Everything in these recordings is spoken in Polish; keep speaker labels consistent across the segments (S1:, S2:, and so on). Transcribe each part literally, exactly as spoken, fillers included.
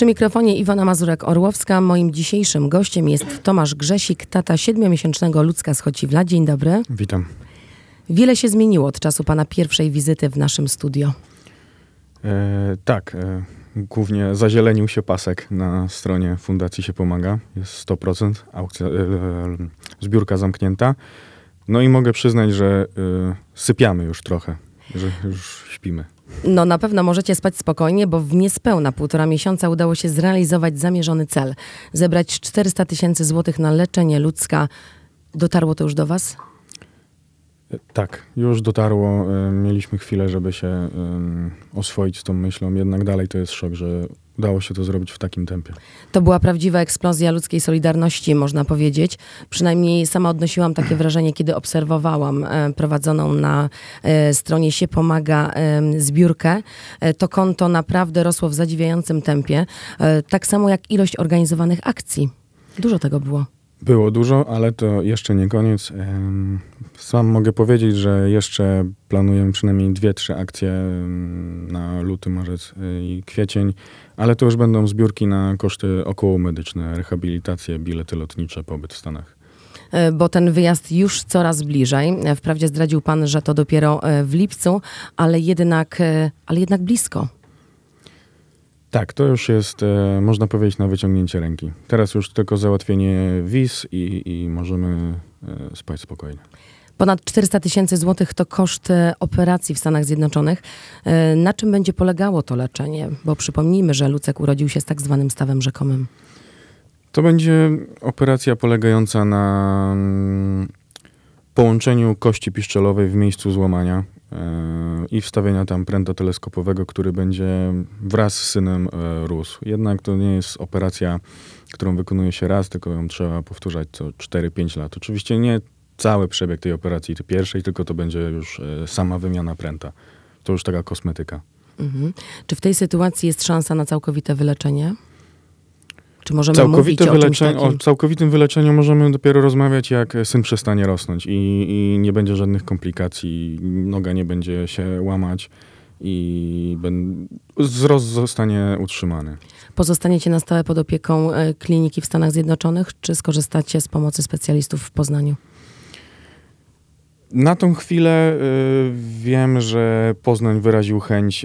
S1: Przy mikrofonie Iwona Mazurek-Orłowska. Moim dzisiejszym gościem jest Tomasz Grzesik, tata siedmiomiesięcznego Lucka z Chocivla. Dzień dobry.
S2: Witam.
S1: Wiele się zmieniło od czasu pana pierwszej wizyty w naszym studio.
S2: E, tak, e, głównie zazielenił się pasek na stronie Fundacji Się Pomaga. Jest sto procent, aukcja, e, e, zbiórka zamknięta. No i mogę przyznać, że e, sypiamy już trochę, że już śpimy.
S1: No na pewno możecie spać spokojnie, bo w niespełna półtora miesiąca udało się zrealizować zamierzony cel. Zebrać czterysta tysięcy złotych na leczenie Lucka. Dotarło to już do was?
S2: E, tak, już dotarło. E, mieliśmy chwilę, żeby się e, oswoić z tą myślą. Jednak dalej to jest szok, że udało się to zrobić w takim tempie.
S1: To była prawdziwa eksplozja ludzkiej solidarności, można powiedzieć. Przynajmniej sama odnosiłam takie wrażenie, kiedy obserwowałam e, prowadzoną na e, stronie Się Pomaga e, zbiórkę. E, to konto naprawdę rosło w zadziwiającym tempie. E, tak samo jak ilość organizowanych akcji. Dużo tego było.
S2: Było dużo, ale to jeszcze nie koniec. Sam mogę powiedzieć, że jeszcze planujemy przynajmniej dwie, trzy akcje na luty, marzec i kwiecień, ale to już będą zbiórki na koszty okołomedyczne, rehabilitacje, bilety lotnicze, pobyt w Stanach.
S1: Bo ten wyjazd już coraz bliżej. Wprawdzie zdradził pan, że to dopiero w lipcu, ale jednak, ale jednak blisko.
S2: Tak, to już jest, e, można powiedzieć, na wyciągnięcie ręki. Teraz już tylko załatwienie wiz i, i możemy e, spać spokojnie.
S1: Ponad czterysta tysięcy złotych to koszt e, operacji w Stanach Zjednoczonych. E, na czym będzie polegało to leczenie? Bo przypomnijmy, że Lucek urodził się z tak zwanym stawem rzekomym.
S2: To będzie operacja polegająca na mm, połączeniu kości piszczelowej w miejscu złamania i wstawienia tam pręta teleskopowego, który będzie wraz z synem e, rósł. Jednak to nie jest operacja, którą wykonuje się raz, tylko ją trzeba powtarzać co cztery pięć lat. Oczywiście nie cały przebieg tej operacji, tej pierwszej, tylko to będzie już e, sama wymiana pręta. To już taka kosmetyka. Mhm.
S1: Czy w tej sytuacji jest szansa na całkowite wyleczenie? Czy możemy
S2: Całkowite
S1: mówić
S2: wyleczenie,
S1: o,
S2: o całkowitym wyleczeniu możemy dopiero rozmawiać, jak syn przestanie rosnąć i, i nie będzie żadnych komplikacji, noga nie będzie się łamać i ben, wzrost zostanie utrzymany.
S1: Pozostaniecie na stałe pod opieką e, kliniki w Stanach Zjednoczonych, czy skorzystacie z pomocy specjalistów w Poznaniu?
S2: Na tą chwilę y, wiem, że Poznań wyraził chęć y,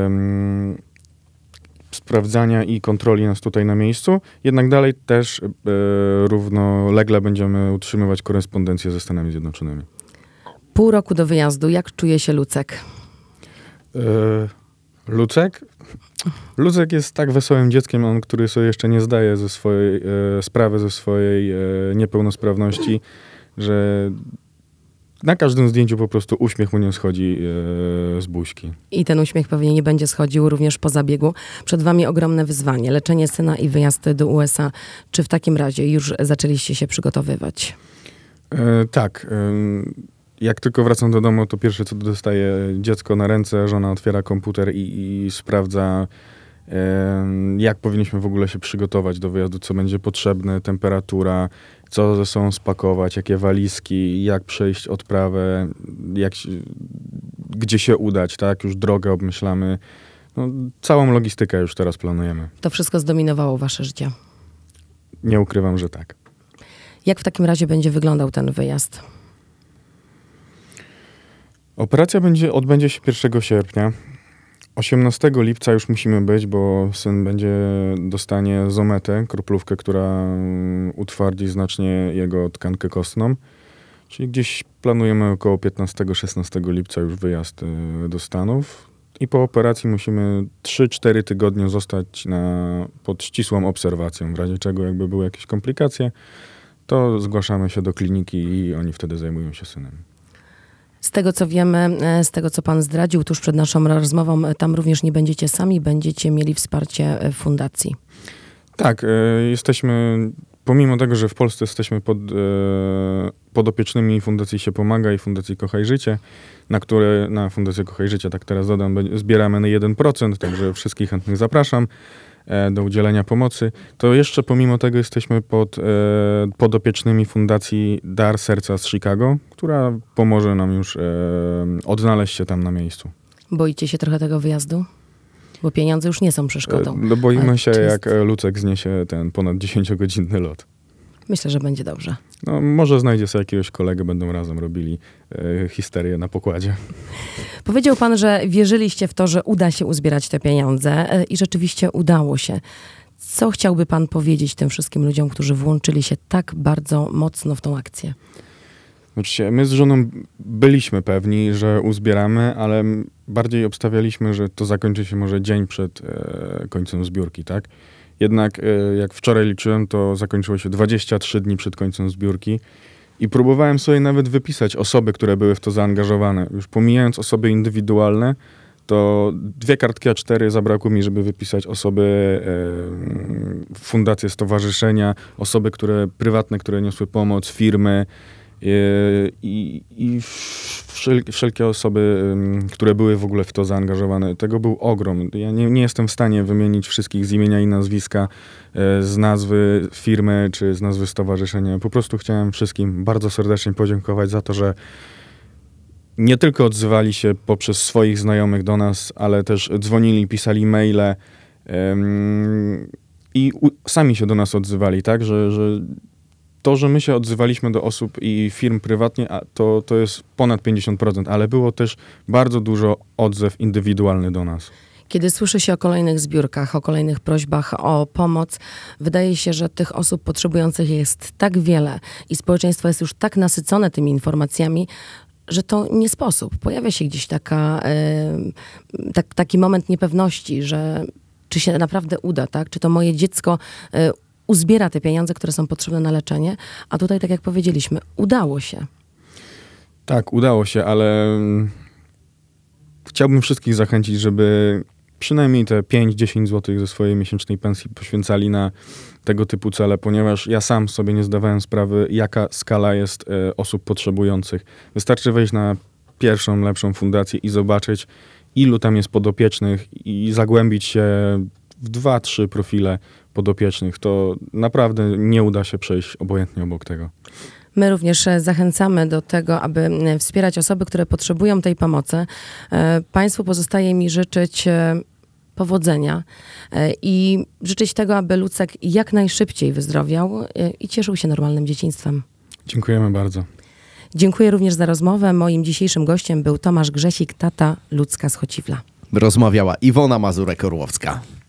S2: sprawdzania i kontroli nas tutaj na miejscu. Jednak dalej też e, równolegle będziemy utrzymywać korespondencję ze Stanami Zjednoczonymi.
S1: Pół roku do wyjazdu. Jak czuje się Lucek?
S2: E, Lucek? Lucek jest tak wesołym dzieckiem, on, który sobie jeszcze nie zdaje ze swojej e, sprawy ze swojej e, niepełnosprawności, że na każdym zdjęciu po prostu uśmiech mu nie schodzi e, z buźki.
S1: I ten uśmiech pewnie nie będzie schodził również po zabiegu. Przed wami ogromne wyzwanie. Leczenie syna i wyjazd do U S A. Czy w takim razie już zaczęliście się przygotowywać?
S2: E, tak. E, jak tylko wracam do domu, to pierwsze co dostaje dziecko na ręce, żona otwiera komputer i, i sprawdza, e, jak powinniśmy w ogóle się przygotować do wyjazdu, co będzie potrzebne, temperatura, co ze sobą spakować, jakie walizki, jak przejść odprawę, jak, gdzie się udać, tak? Już drogę obmyślamy. No, całą logistykę już teraz planujemy.
S1: To wszystko zdominowało wasze życie?
S2: Nie ukrywam, że tak.
S1: Jak w takim razie będzie wyglądał ten wyjazd?
S2: Operacja będzie, odbędzie się pierwszego sierpnia. osiemnastego lipca już musimy być, bo syn będzie dostanie zometę, kroplówkę, która utwardzi znacznie jego tkankę kostną. Czyli gdzieś planujemy około piętnastego szesnastego lipca już wyjazd do Stanów. I po operacji musimy trzy cztery tygodnie zostać na, pod ścisłą obserwacją. W razie czego jakby były jakieś komplikacje, to zgłaszamy się do kliniki i oni wtedy zajmują się synem.
S1: Z tego, co wiemy, z tego, co pan zdradził tuż przed naszą rozmową, tam również nie będziecie sami, będziecie mieli wsparcie fundacji.
S2: Tak, e, jesteśmy, pomimo tego, że w Polsce jesteśmy pod, e, podopiecznymi Fundacji Się Pomaga i Fundacji Kochaj Życie, na które, na Fundację Kochaj Życie, tak teraz dodam, zbieramy na jeden procent, także wszystkich chętnych zapraszam e, do udzielenia pomocy, to jeszcze pomimo tego jesteśmy pod, e, podopiecznymi Fundacji Dar Serca z Chicago, która pomoże nam już e, odnaleźć się tam na miejscu.
S1: Boicie się trochę tego wyjazdu? Bo pieniądze już nie są przeszkodą.
S2: No boimy
S1: Ale
S2: się,
S1: czy jest-
S2: jak e, Lucek zniesie ten ponad dziesięciogodzinny lot.
S1: Myślę, że będzie dobrze.
S2: No, może znajdzie sobie jakiegoś kolegę, będą razem robili e, histerię na pokładzie.
S1: Powiedział pan, że wierzyliście w to, że uda się uzbierać te pieniądze e, i rzeczywiście udało się. Co chciałby pan powiedzieć tym wszystkim ludziom, którzy włączyli się tak bardzo mocno w tą akcję?
S2: Oczywiście, my z żoną byliśmy pewni, że uzbieramy, ale bardziej obstawialiśmy, że to zakończy się może dzień przed e, końcem zbiórki, tak? Jednak e, jak wczoraj liczyłem, to zakończyło się dwadzieścia trzy dni przed końcem zbiórki i próbowałem sobie nawet wypisać osoby, które były w to zaangażowane. Już pomijając osoby indywidualne, to dwie kartki A cztery zabrakło mi, żeby wypisać osoby, e, fundacje, stowarzyszenia, osoby, które prywatne, które niosły pomoc, firmy, i, i wszel, wszelkie osoby, ym, które były w ogóle w to zaangażowane. Tego był ogrom. Ja nie, nie jestem w stanie wymienić wszystkich z imienia i nazwiska, y, z nazwy firmy czy z nazwy stowarzyszenia. Po prostu chciałem wszystkim bardzo serdecznie podziękować za to, że nie tylko odzywali się poprzez swoich znajomych do nas, ale też dzwonili, pisali maile ym, i u, sami się do nas odzywali, tak, że, że to, że my się odzywaliśmy do osób i firm prywatnie, a to, to jest ponad pięćdziesiąt procent, ale było też bardzo dużo odzew indywidualny do nas.
S1: Kiedy słyszy się o kolejnych zbiórkach, o kolejnych prośbach o pomoc, wydaje się, że tych osób potrzebujących jest tak wiele i społeczeństwo jest już tak nasycone tymi informacjami, że to nie sposób. Pojawia się gdzieś taka, yy, tak, taki moment niepewności, że czy się naprawdę uda, tak? Czy to moje dziecko yy, uzbiera te pieniądze, które są potrzebne na leczenie, a tutaj, tak jak powiedzieliśmy, udało się.
S2: Tak, udało się, ale chciałbym wszystkich zachęcić, żeby przynajmniej te pięć do dziesięciu złotych ze swojej miesięcznej pensji poświęcali na tego typu cele, ponieważ ja sam sobie nie zdawałem sprawy, jaka skala jest e, osób potrzebujących. Wystarczy wejść na pierwszą, lepszą fundację i zobaczyć, ilu tam jest podopiecznych i zagłębić się w dwa, trzy profile podopiecznych. To naprawdę nie uda się przejść obojętnie obok tego.
S1: My również zachęcamy do tego, aby wspierać osoby, które potrzebują tej pomocy. Państwu pozostaje mi życzyć powodzenia i życzyć tego, aby Lucek jak najszybciej wyzdrowiał i cieszył się normalnym dzieciństwem.
S2: Dziękujemy bardzo.
S1: Dziękuję również za rozmowę. Moim dzisiejszym gościem był Tomasz Grzesik, tata Lucka z Chociwla.
S3: Rozmawiała Iwona Mazurek-Orłowska.